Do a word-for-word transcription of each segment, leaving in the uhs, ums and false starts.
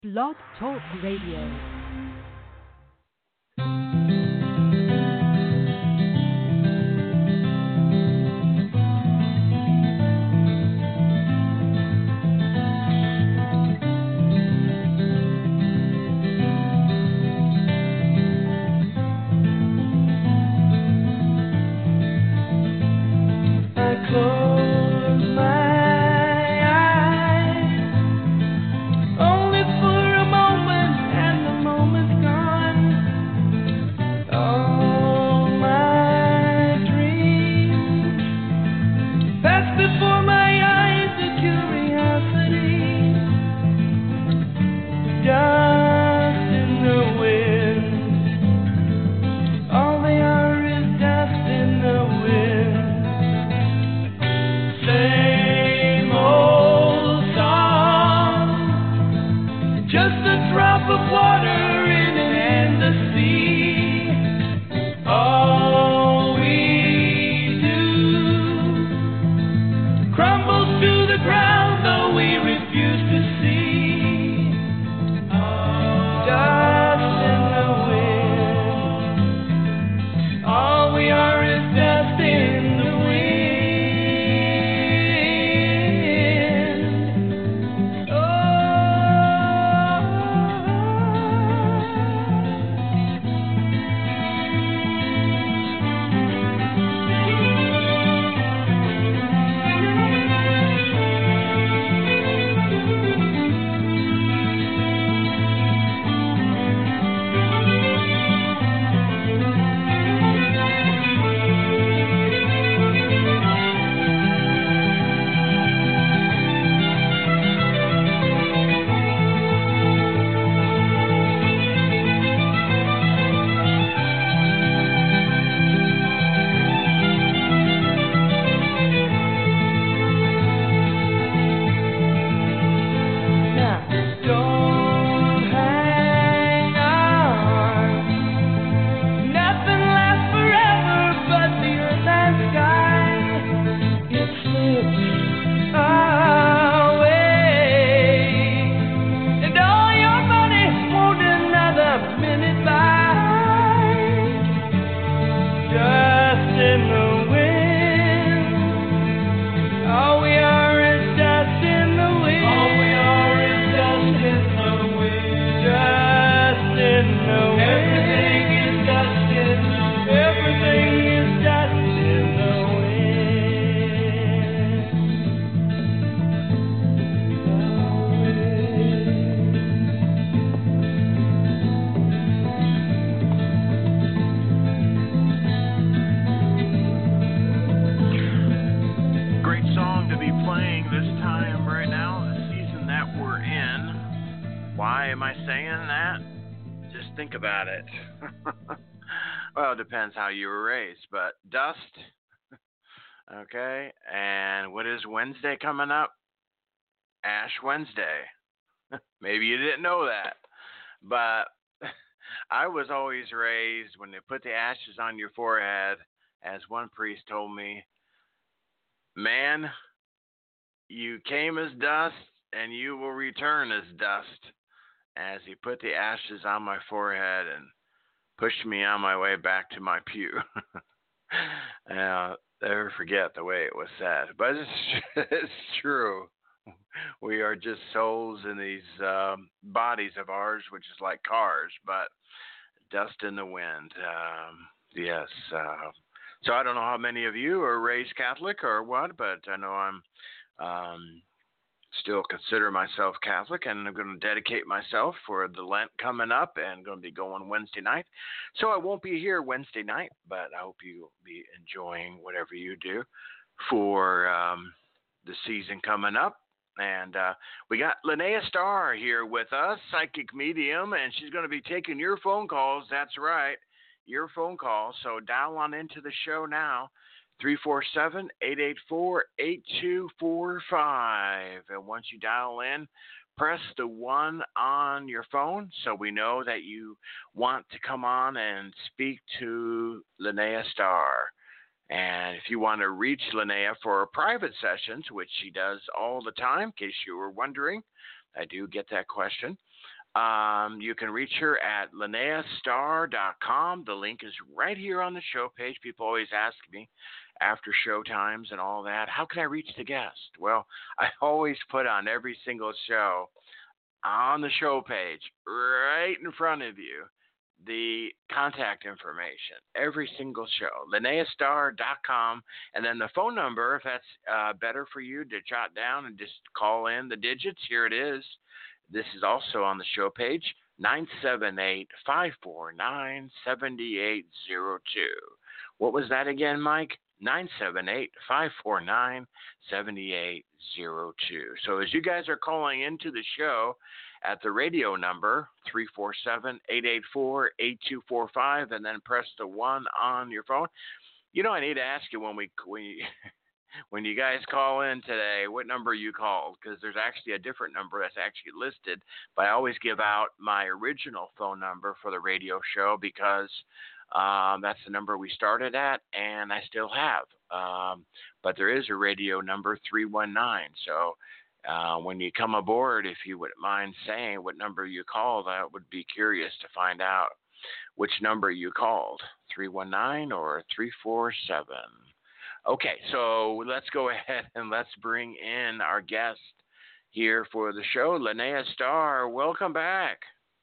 Blog Talk Radio. About it. Well, it depends how you were raised, but Dust, okay, and what is Wednesday coming up? Ash Wednesday. Maybe you didn't know that, but I was always raised when they put the ashes on your forehead, as one priest told me, man, you came as dust and you will return as dust. As he put the ashes on my forehead and pushed me on my way back to my pew. And I'll never forget the way it was said. But it's, it's true. We are just souls in these um, bodies of ours, which is like cars, but dust in the wind. Um, yes. Uh, so I don't know how many of you are raised Catholic or what, but I know I'm... Um, still consider myself Catholic, and I'm going to dedicate myself for the Lent coming up and going to be going Wednesday night. So I won't be here Wednesday night, but I hope you'll be enjoying whatever you do for um, the season coming up. And uh, we got Linnea Starr here with us, psychic medium, and she's going to be taking your phone calls. That's right, your phone calls. So dial on into the show now. three four seven, eight eight four, eight two four five. And once you dial in, press the one on your phone so we know that you want to come on and speak to Linnea Starr. And if you want to reach Linnea for private sessions, which she does all the time, in case you were wondering, I do get that question. Um, you can reach her at linnea star dot com. The link is right here on the show page. People always ask me after show times and all that, how can I reach the guest? Well, I always put on every single show on the show page, right in front of you, the contact information. Every single show, linnea star dot com, and then the phone number, if that's uh, better for you to jot down and just call in the digits. Here it is. This is also on the show page, nine seven eight, five four nine, seven eight zero two. What was that again, Mike? nine seven eight, five four nine, seven eight zero two. So as you guys are calling into the show at the radio number, three four seven, eight eight four, eight two four five, and then press the one on your phone. You know, I need to ask you when we, when you, when you guys call in today, what number you called, because there's actually a different number that's actually listed, but I always give out my original phone number for the radio show because um, that's the number we started at, and I still have. Um, but there is a radio number, three one nine. So uh, when you come aboard, if you wouldn't mind saying what number you called, I would be curious to find out which number you called, three one nine or three four seven. Okay, so let's go ahead and let's bring in our guest here for the show, Linnea Starr. Welcome back.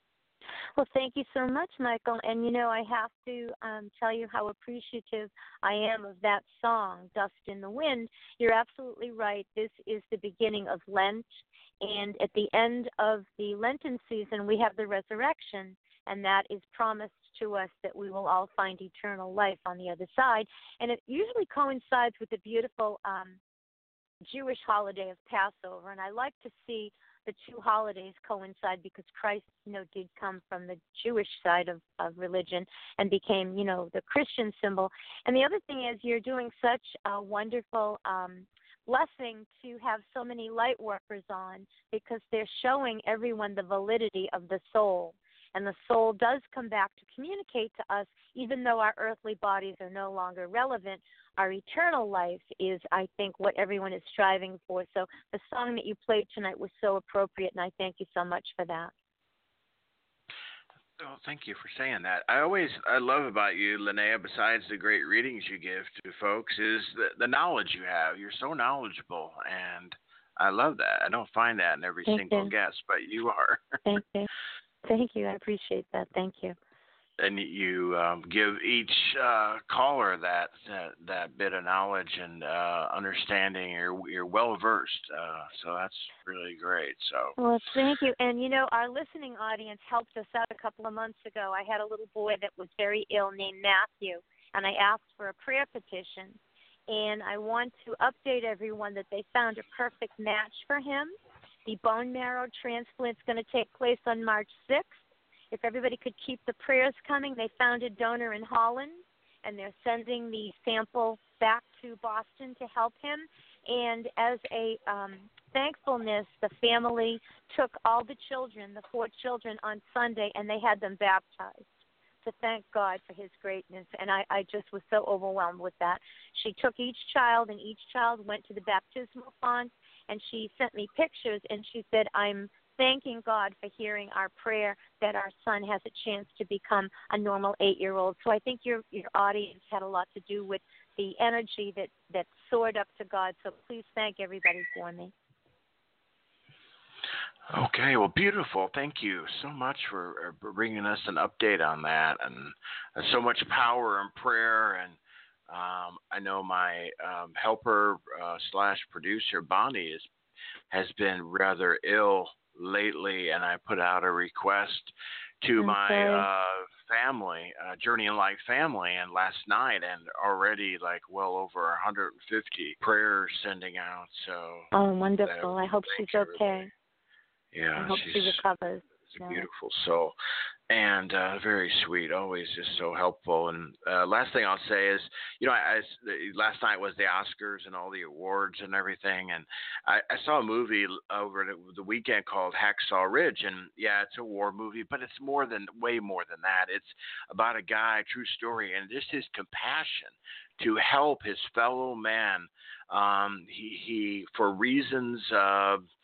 Well, thank you so much, Michael. And, you know, I have to um, tell you how appreciative I am of that song, Dust in the Wind. You're absolutely right. This is the beginning of Lent. And at the end of the Lenten season, we have the resurrection. And that is promised to us that we will all find eternal life on the other side. And it usually coincides with the beautiful um, Jewish holiday of Passover. And I like to see the two holidays coincide because Christ, you know, did come from the Jewish side of, of religion and became, you know, the Christian symbol. And the other thing is you're doing such a wonderful um, blessing to have so many light workers on because they're showing everyone the validity of the soul. And the soul does come back to communicate to us, even though our earthly bodies are no longer relevant. Our eternal life is, I think, what everyone is striving for. So the song that you played tonight was so appropriate, and I thank you so much for that. Oh, thank you for saying that. I always, I love about you, Linnea, besides the great readings you give to folks, is the, the knowledge you have. You're so knowledgeable, and I love that. I don't find that in every Thank single you. guest, but you are. Thank you. Thank you. I appreciate that. Thank you. And you um, give each uh, caller that, that that bit of knowledge and uh, understanding. You're you're well versed, uh, so that's really great. So well, thank you. And you know, our listening audience helped us out a couple of months ago. I had a little boy that was very ill named Matthew, and I asked for a prayer petition. And I want to update everyone that they found a perfect match for him. The bone marrow transplant is going to take place on March sixth. If everybody could keep the prayers coming, they found a donor in Holland, and they're sending the sample back to Boston to help him. And as a um, thankfulness, the family took all the children, the four children, on Sunday, and they had them baptized to thank God for his greatness. And I, I just was so overwhelmed with that. She took each child, and each child went to the baptismal font, and she sent me pictures, and she said, I'm thanking God for hearing our prayer that our son has a chance to become a normal eight-year-old. So I think your your audience had a lot to do with the energy that, that soared up to God. So please thank everybody for me. Okay, well, beautiful. Thank you so much for bringing us an update on that, and uh, so much power in prayer. And um, I know my um, helper uh, slash producer Bonnie is has been rather ill lately, and I put out a request to I'm my sorry. uh, family, uh, Journey in Life family, and last night, and already like well over one hundred fifty prayers sending out. So Oh, wonderful. that- I hope she's thank okay. everybody. Yeah, I hope she's she recovers. she's a Yeah. beautiful soul, and uh, very sweet. Always just so helpful. And uh, last thing I'll say is, you know, I, I, last night was the Oscars and all the awards and everything, and I, I saw a movie over the, the weekend called Hacksaw Ridge, and yeah, it's a war movie, but it's more than way more than that. It's about a guy, true story, and just his compassion to help his fellow man. Um, he he for reasons of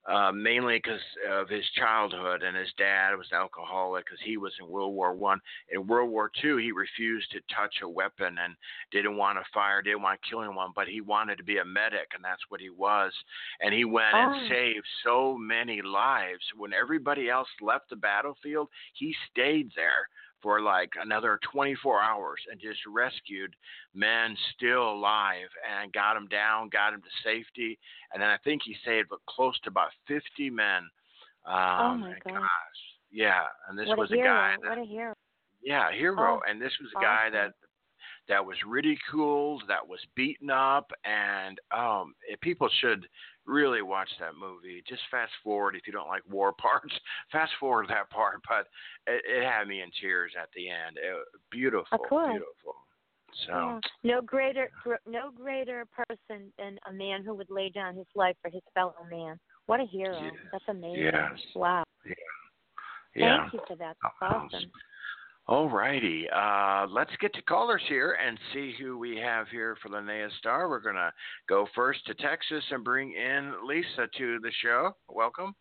uh, mainly because of his childhood, and his dad was an alcoholic because he was in World War One. In World War Two, he refused to touch a weapon and didn't want to fire, didn't want to kill anyone, but he wanted to be a medic, and that's what he was. And he went Oh. and saved so many lives. When everybody else left the battlefield, he stayed there for like another twenty-four hours and just rescued men still alive and got them down, got them to safety. And then I think he saved close to about fifty men. Um, Oh my and God. gosh, yeah. And this What was a a hero. guy that, What a hero. yeah, hero. Oh, And this was a guy awesome. that that was ridiculed, that was beaten up, and um, it, people should really watch that movie. Just fast forward if you don't like war parts. Fast forward that part, but it, it had me in tears at the end. It, beautiful, Of course. beautiful. So Yeah. No greater, gr- no greater person than a man who would lay down his life for his fellow man. What a hero! yes, That's amazing. yes, Wow. yeah, yeah. Thank you for that. That's awesome. All righty. Uh, let's get to callers here and see who we have here for Linnea Star. We're going to go first to Texas and bring in Lisa to the show. Welcome.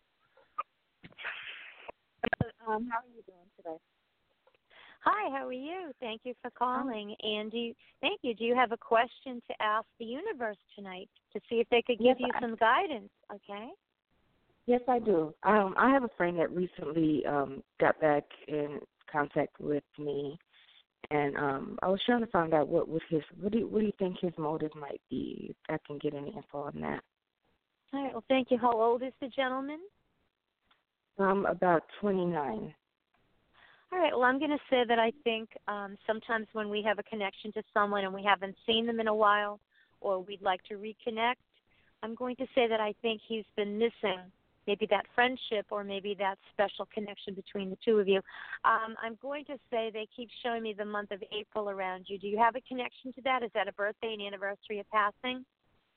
Um, how are you doing today? Hi, how are you? Thank you for calling. And do you, thank you. Do you have a question to ask the universe tonight to see if they could give Yes, you I- some guidance? Okay. Yes, I do. Um, I have a friend that recently um, got back in contact with me, and um, I was trying to find out what was his. What do you, what do you think his motive might be? If I can get any info on that. All right. Well, thank you. How old is the gentleman? Um, about twenty-nine. All right. Well, I'm going to say that I think um, sometimes when we have a connection to someone and we haven't seen them in a while, or we'd like to reconnect, I'm going to say that I think he's been missing maybe that friendship or maybe that special connection between the two of you. Um, I'm going to say they keep showing me the month of April around you. Do you have a connection to that? Is that a birthday, an anniversary, a passing?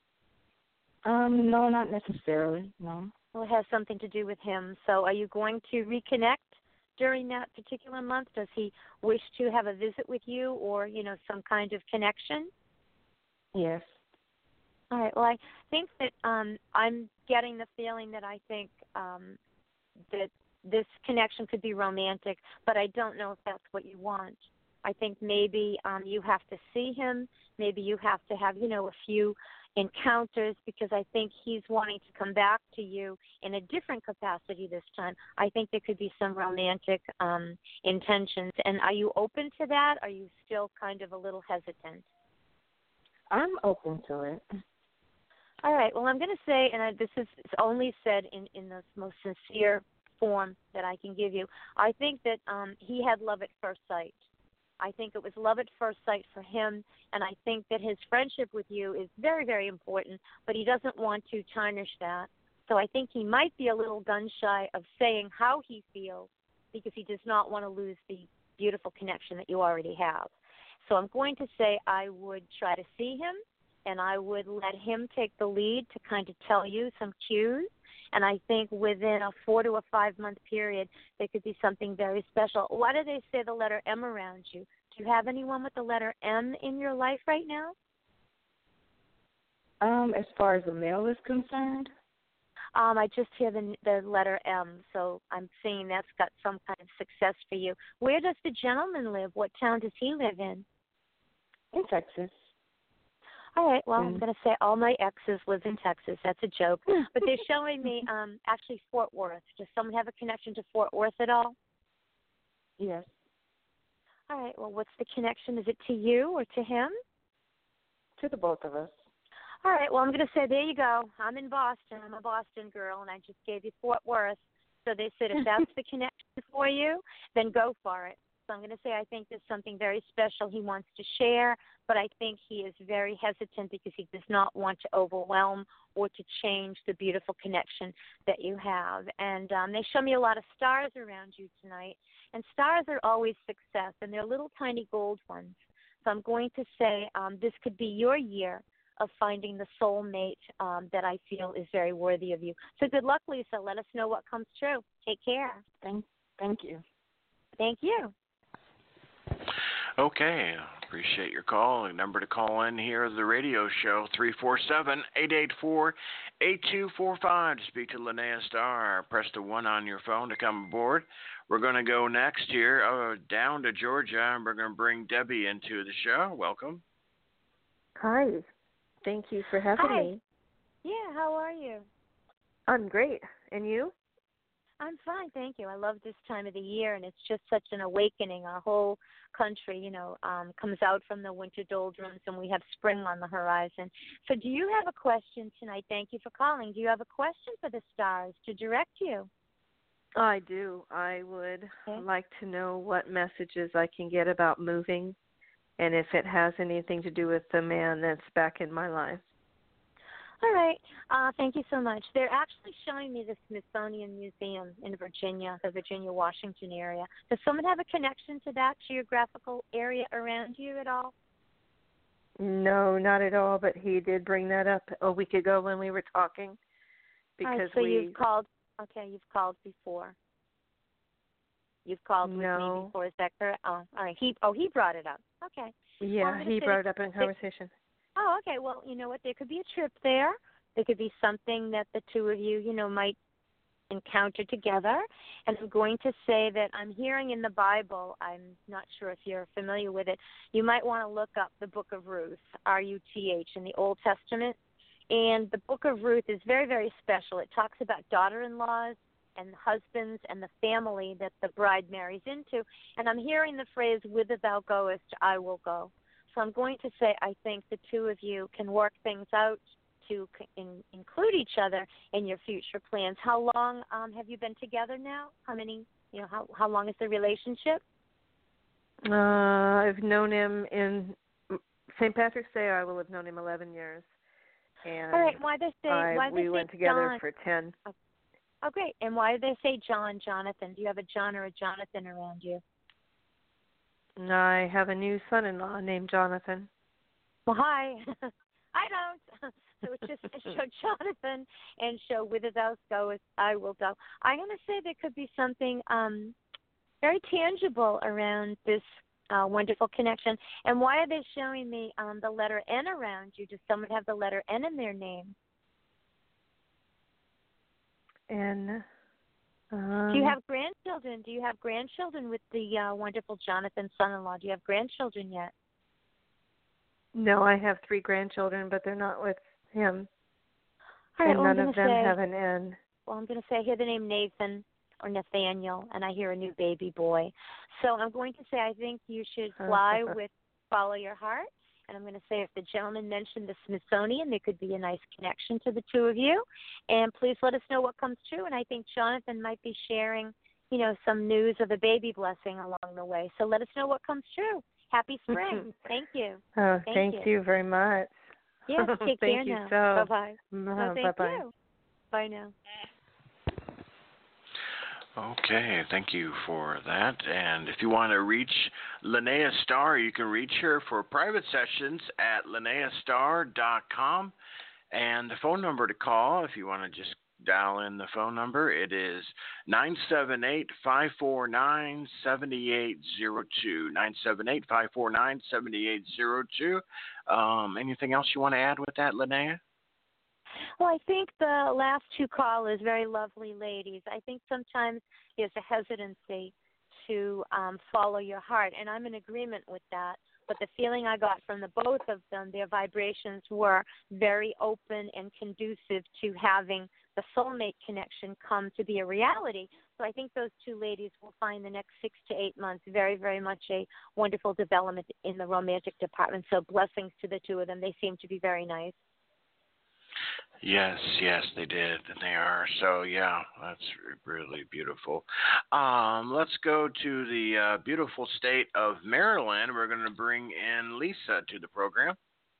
Um, no, not necessarily. No. Well, it has something to do with him. So are you going to reconnect during that particular month? Does he wish to have a visit with you or, you know, some kind of connection? Yes. All right. Well, I think that um, I'm getting the feeling that I think um, that this connection could be romantic, but I don't know if that's what you want. I think maybe um, you have to see him. Maybe you have to have, you know, a few encounters because I think he's wanting to come back to you in a different capacity this time. I think there could be some romantic um, intentions. And are you open to that? Are you still kind of a little hesitant? I'm open to it. All right. Well, I'm going to say, and I, this is it's only said in, in the most sincere form that I can give you, I think that um, he had love at first sight. I think it was love at first sight for him, and I think that his friendship with you is very, very important, but he doesn't want to tarnish that. So I think he might be a little gun-shy of saying how he feels because he does not want to lose the beautiful connection that you already have. So I'm going to say I would try to see him, and I would let him take the lead to kind of tell you some cues. And I think within a four to a five-month period, there could be something very special. Why do they say the letter M around you? Do you have anyone with the letter M in your life right now? Um, as far as the male is concerned, Um, I just hear the, the letter M, so I'm seeing that's got some kind of success for you. Where does the gentleman live? What town does he live in? in Texas. All right, well, Mm. I'm going to say all my exes live in Texas. That's a joke. But they're showing me um, actually Fort Worth. Does someone have a connection to Fort Worth at all? Yes. All right, well, what's the connection? Is it to you or to him? To the both of us. All right, well, I'm going to say, there you go. I'm in Boston. I'm a Boston girl, and I just gave you Fort Worth. So they said if that's the connection for you, then go for it. So I'm going to say I think there's something very special he wants to share, but I think he is very hesitant because he does not want to overwhelm or to change the beautiful connection that you have. And um, they show me a lot of stars around you tonight, and stars are always success, and they're little tiny gold ones. So I'm going to say um, this could be your year of finding the soulmate um, that I feel is very worthy of you. So good luck, Lisa. Let us know what comes true. Take care. Thank, thank you. Thank you. Okay, appreciate your call. The number to call in here is the radio show, three four seven, eight eight four, eight two four five to speak to Linnea Starr. Press the one on your phone to come aboard. We're going to go next here uh, down to Georgia, and we're going to bring Debbie into the show. Welcome. Hi. Thank you for having Hi. me. Yeah, how are you? I'm great. And you? I'm fine, thank you. I love this time of the year, and it's just such an awakening. Our whole country, you know, um, comes out from the winter doldrums, and we have spring on the horizon. So do you have a question tonight? Thank you for calling. Do you have a question for the stars to direct you? I do. I would Okay. like to know what messages I can get about moving and if it has anything to do with the man that's back in my life. All right. Uh, thank you so much. They're actually showing me the Smithsonian Museum in Virginia, the Virginia, Washington area. Does someone have a connection to that geographical area around you at all? No, not at all, but he did bring that up a week ago when we were talking. Because all right, so we, you've called, okay, you've called before. You've called with no. me before, is that correct? Oh, all right. He, oh, he brought it up. Okay. Yeah, Well, I'm gonna he say brought it that- up in conversation. Oh, okay. Well, you know what? There could be a trip there. There could be something that the two of you, you know, might encounter together. And I'm going to say that I'm hearing in the Bible, I'm not sure if you're familiar with it, you might want to look up the book of Ruth, R U T H, in the Old Testament. And the book of Ruth is very, very special. It talks about daughter-in-laws and husbands and the family that the bride marries into. And I'm hearing the phrase, whither thou goest, I will go. So I'm going to say I think the two of you can work things out to in, include each other in your future plans. How long um, have you been together now? How many, you know, how, how long is the relationship? Uh, I've known him in Saint Patrick's Day. I will have known him eleven years. And All right, why they say, I, why we they went say together John? for ten. Oh, oh, great. And why do they say John, Jonathan? Do you have a John or a Jonathan around you? I have a new son-in-law named Jonathan. Well, hi. I don't. So it's just show Jonathan and show whither thou goest, I will go. I'm going to say there could be something um, very tangible around this uh, wonderful connection. And why are they showing me um, the letter N around you? Does someone have the letter N in their name? And um, Do you have grandchildren? Do you have grandchildren with the uh, wonderful Jonathan son-in-law? Do you have grandchildren yet? No, I have three grandchildren, but they're not with him. All right, and well, none I'm of gonna them say, have an N. Well, I'm going to say I hear the name Nathan or Nathaniel, and I hear a new baby boy. So I'm going to say I think you should fly with Follow Your Heart. And I'm going to say if the gentleman mentioned the Smithsonian, there could be a nice connection to the two of you. And please let us know what comes true. And I think Jonathan might be sharing, you know, some news of a baby blessing along the way. So let us know what comes true. Happy spring. Thank you. Oh, thank, thank you. you very much. Yes, take thank care you now. so. Bye-bye. No, Oh, thank bye-bye. you. Bye now. Okay, thank you for that. And if you want to reach Linnea Starr, you can reach her for private sessions at linnea starr dot com. And the phone number to call, if you want to just dial in the phone number, it is nine seven eight, five four nine, seven eight zero two. nine seven eight, five four nine, seven eight zero two. Um, anything else you want to add with that, Linnea? Well, I think the last two callers, very lovely ladies. I think sometimes there's a hesitancy to um, follow your heart, and I'm in agreement with that. But the feeling I got from the both of them, their vibrations were very open and conducive to having the soulmate connection come to be a reality. So I think those two ladies will find the next six to eight months very, very much a wonderful development in the romantic department. So blessings to the two of them. They seem to be very nice. Yes, yes, they did, and they are. So, yeah, that's really beautiful. Um, let's go to the uh, beautiful state of Maryland. We're going to bring in Lisa to the program.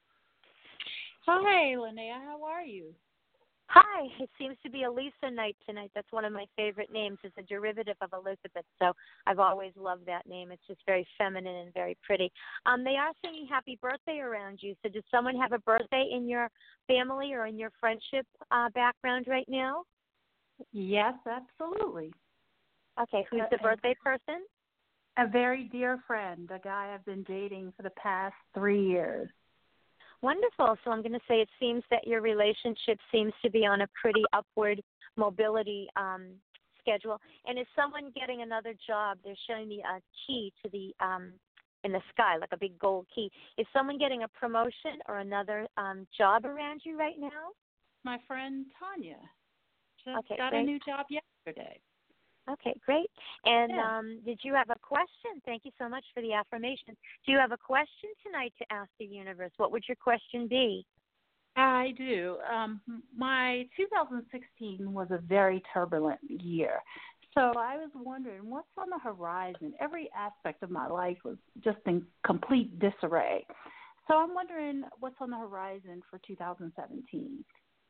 Hi, Linnea. How are you? Hi. It seems to be a Lisa night tonight. That's one of my favorite names. It's a derivative of Elizabeth, so I've always loved that name. It's just very feminine and very pretty. Um, they are singing happy birthday around you. So does someone have a birthday in your family or in your friendship uh, background right now? Yes, absolutely. Okay. Who's Uh, the birthday person? A very dear friend, a guy I've been dating for the past three years. Wonderful. So I'm going to say it seems that your relationship seems to be on a pretty upward mobility um, schedule. And is someone getting another job? They're showing me a key to the um, in the sky, like a big gold key. Is someone getting a promotion or another um, job around you right now? My friend Tanya just okay, got great. a new job yesterday. Okay, great. And Yeah. um, did you have a question? Thank you so much for the affirmation. Do you have a question tonight to ask the universe? What would your question be? I do. Um, my two thousand sixteen was a very turbulent year. So I was wondering, what's on the horizon? Every aspect of my life was just in complete disarray. So I'm wondering what's on the horizon for two thousand seventeen.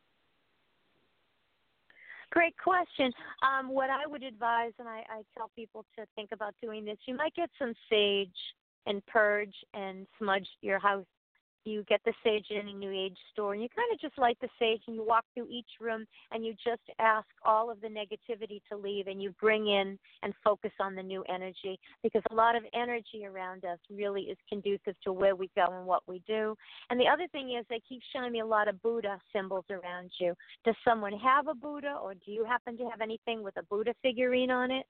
Great question. Um, what I would advise, and I, I tell people to think about doing this, you might get some sage and purge and smudge your house. You get the sage in a New Age store, and you kind of just light the sage, and you walk through each room, and you just ask all of the negativity to leave, and you bring in and focus on the new energy, because a lot of energy around us really is conducive to where we go and what we do. And the other thing is they keep showing me a lot of Buddha symbols around you. Does someone have a Buddha, or do you happen to have anything with a Buddha figurine on it?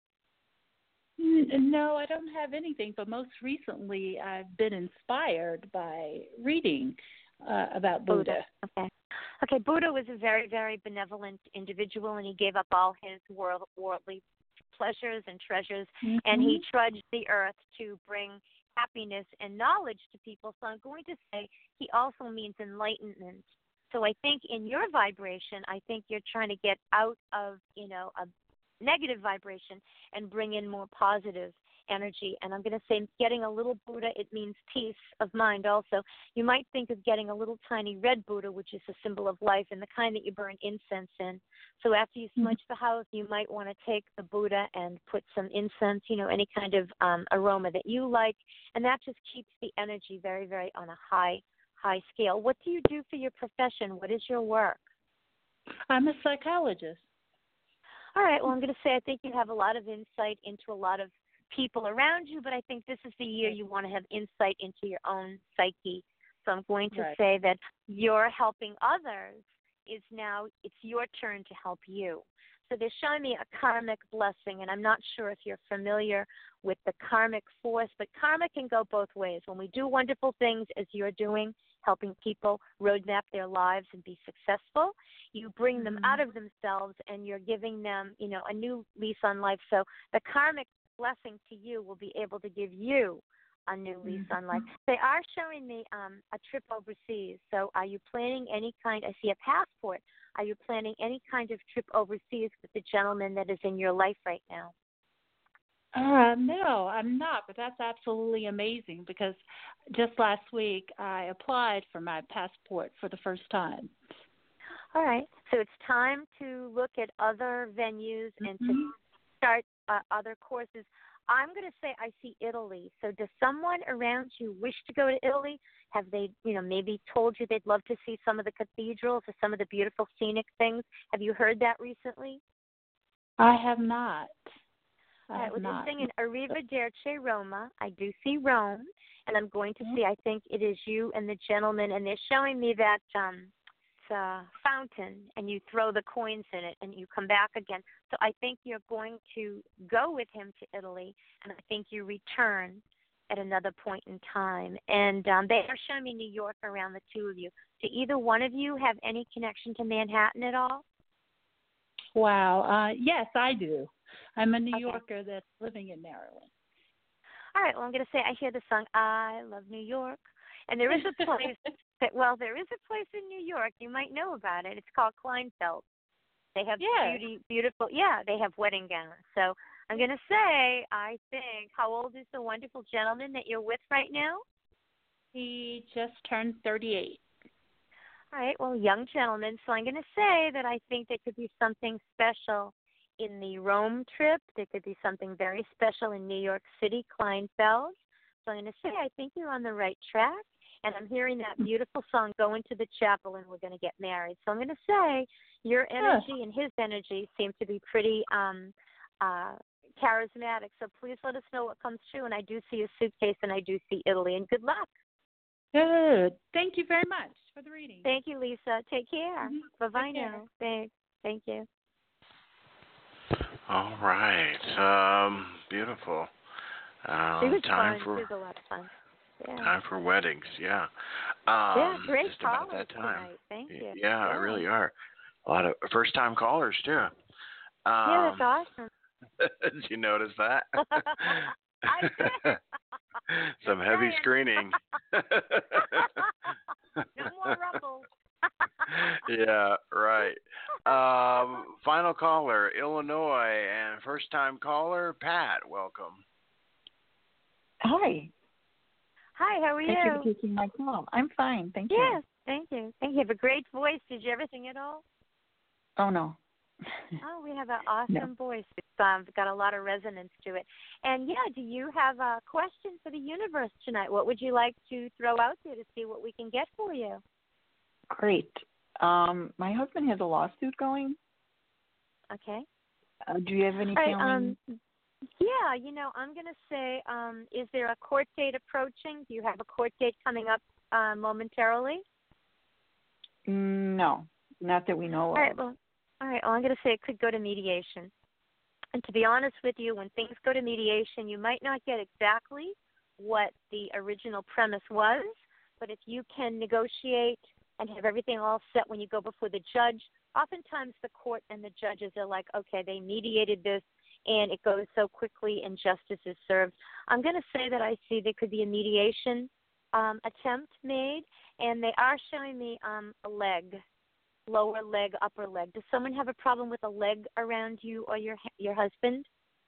No, I don't have anything, but most recently I've been inspired by reading uh, about Buddha. Buddha. Okay. Okay, Buddha was a very, very benevolent individual, and he gave up all his world, worldly pleasures and treasures, mm-hmm. and he trudged the earth to bring happiness and knowledge to people. So I'm going to say he also means enlightenment. So I think in your vibration, I think you're trying to get out of, you know, a negative vibration and bring in more positive energy. And I'm going to say getting a little Buddha, it means peace of mind also. You might think of getting a little tiny red Buddha, which is a symbol of life and the kind that you burn incense in. So after you smudge mm-hmm. the house, you might want to take the Buddha and put some incense, you know, any kind of um, aroma that you like. And that just keeps the energy very, very on a high, high scale. What do you do for your profession? What is your work? I'm a psychologist. All right, well, I'm going to say I think you have a lot of insight into a lot of people around you, but I think this is the year you want to have insight into your own psyche. So I'm going to right. say that you're helping others is now it's your turn to help you. So they're showing me a karmic blessing, and I'm not sure if you're familiar with the karmic force, but karma can go both ways. When we do wonderful things, as you're doing, helping people roadmap their lives and be successful, you bring them mm-hmm. out of themselves, and you're giving them, you know, a new lease on life. So the karmic blessing to you will be able to give you a new lease mm-hmm. on life. They are showing me um, a trip overseas. So are you planning any kind, I see a passport. Are you planning any kind of trip overseas with the gentleman that is in your life right now? Uh, no, I'm not, but that's absolutely amazing because just last week I applied for my passport for the first time. All right. So it's time to look at other venues mm-hmm. and to start uh, other courses. I'm going to say I see Italy. So does someone around you wish to go to Italy? Have they, you know, maybe told you they'd love to see some of the cathedrals or some of the beautiful scenic things? Have you heard that recently? I have not. I All right, have well, not. they're saying Arrivederci Roma. I do see Rome, and I'm going to see, I think it is you and the gentleman, and they're showing me that um, uh, fountain, and you throw the coins in it, and you come back again. So I think you're going to go with him to Italy, and I think you return at another point in time. And um, they are showing me New York around the two of you. Do either one of you have any connection to Manhattan at all? Wow. Uh, yes, I do. I'm a New okay. Yorker that's living in Maryland. All right, well, I'm going to say I hear the song, I Love New York. And there is a place, that, well, there is a place in New York. You might know about it. It's called Kleinfeld. They have yes. beauty, beautiful, yeah, they have wedding gowns. So I'm going to say, I think, how old is the wonderful gentleman that you're with right now? He just turned thirty-eight. All right, well, young gentleman. So I'm going to say that I think there could be something special in the Rome trip. There could be something very special in New York City, Kleinfeld. So I'm going to say I think you're on the right track. And I'm hearing that beautiful song, Go Into the Chapel, and We're Going to Get Married. So I'm going to say your energy and his energy seem to be pretty um, uh, charismatic. So please let us know what comes true. And I do see a suitcase, and I do see Italy. And good luck. Good. Thank you very much for the reading. Thank you, Lisa. Take care. Mm-hmm. Bye-bye Take care. now. Thanks. Thank you. All right. Um, beautiful. Um, It was time fun. for It was a lot of fun. Yeah. time for weddings. Yeah. Um, yeah, great just about callers that time. tonight. Thank you. Yeah, yeah, really are. A lot of first-time callers too. Um, Yeah, that's awesome. Did you notice that? I did. Some heavy saying. screening. No more ruffles. Yeah, right. Um, final caller, Illinois, and first-time caller, Pat. Welcome. Hi. Hi, how are Thank you? you for taking my call. I'm fine. Thank you. Yes, thank you. Thank you. You have a great voice. Did you ever sing it all? Oh, no. Oh, we have an awesome No. voice. It's um, got a lot of resonance to it. And, yeah, do you have a question for the universe tonight? What would you like to throw out there to see what we can get for you? Great. Um, my husband has a lawsuit going. Okay. Uh, do you have any All right, feeling? um, yeah, you know, I'm going to say, um, is there a court date approaching? Do you have a court date coming up uh, momentarily? No, not that we know All right, of. well, all right, well, I'm going to say it could go to mediation. And to be honest with you, when things go to mediation, you might not get exactly what the original premise was, but if you can negotiate and have everything all set when you go before the judge, oftentimes the court and the judges are like, okay, they mediated this, and it goes so quickly and justice is served. I'm going to say that I see there could be a mediation um, attempt made, and they are showing me um, a leg, lower leg, upper leg. Does someone have a problem with a leg around you or your your husband?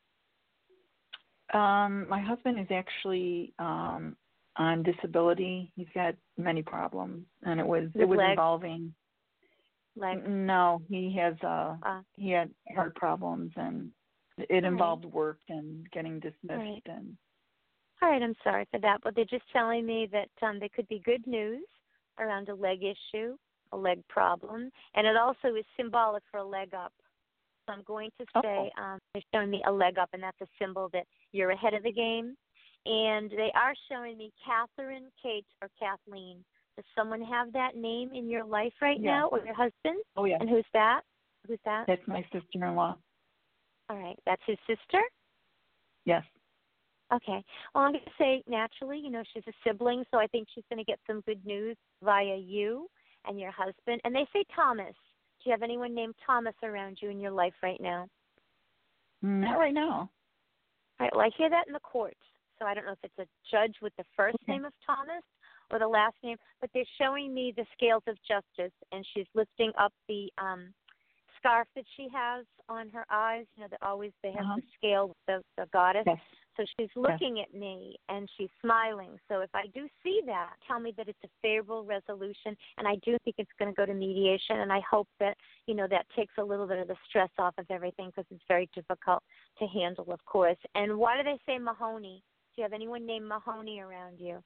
Um, my husband is actually um, on disability. He's got many problems, and it was His it was leg? involving. Leg. No, he has uh, Uh, he had heart problems, and it right. involved work and getting dismissed. Right. And All right, I'm sorry for that, but they're just telling me that um, there could be good news around a leg issue, a leg problem, and it also is symbolic for a leg up. So I'm going to say Oh. um, they're showing me a leg up, and that's a symbol that you're ahead of the game. And they are showing me Catherine, Kate, or Kathleen. Does someone have that name in your life right Yeah. now, or your husband? Oh, yeah. And who's that? Who's that? That's my sister-in-law. All right, that's his sister? Yes. Okay. Well, I'm going to say naturally, you know, she's a sibling, so I think she's going to get some good news via you and your husband. And they say Thomas. Do you have anyone named Thomas around you in your life right now? Not right now. All right. Well, I hear that in the courts, so I don't know if it's a judge with the first Okay. name of Thomas or the last name, but they're showing me the scales of justice, and she's lifting up the um, scarf that she has on her eyes. You know, that always they have Uh-huh. the scale, the, the goddess. Yes. So she's looking at me and she's smiling. So if I do see that, tell me that it's a favorable resolution, and I do think it's going to go to mediation. And I hope that you know that takes a little bit of the stress off of everything, because it's very difficult to handle, of course. And why do they say Mahoney? Do you have anyone named Mahoney around you?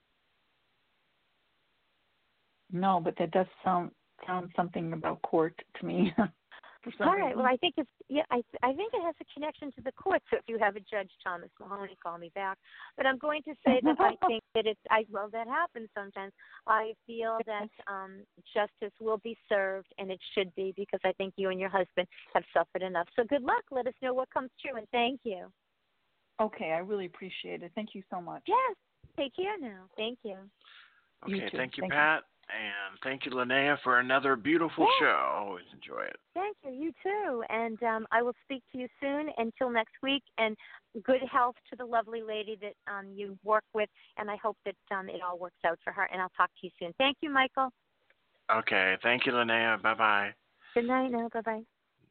No, but that does sound sound something about court to me. For some All right. reason. Well, I think it's yeah. I I think it has a connection to the court. So if you have a Judge Thomas Mahoney, call me back. But I'm going to say that I think that it's. I well, that happens sometimes. I feel that um, justice will be served, and it should be, because I think you and your husband have suffered enough. So good luck. Let us know what comes true, and thank you. Okay, I really appreciate it. Thank you so much. Yes. Take care now. Thank you. You Okay, too. thank you, Thank you. Pat. And thank you, Linnea, for another beautiful Yeah. show. Always enjoy it. Thank you. You too. And um, I will speak to you soon. Until next week, and good health to the lovely lady that um, you work with. And I hope that um, it all works out for her. And I'll talk to you soon. Thank you, Michael. Okay, thank you, Linnea. Bye-bye. Good night now. Bye-bye.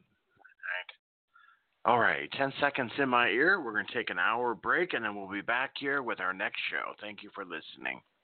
All right, ten seconds in my ear. We're going to take an hour break, and then we'll be back here with our next show. Thank you for listening.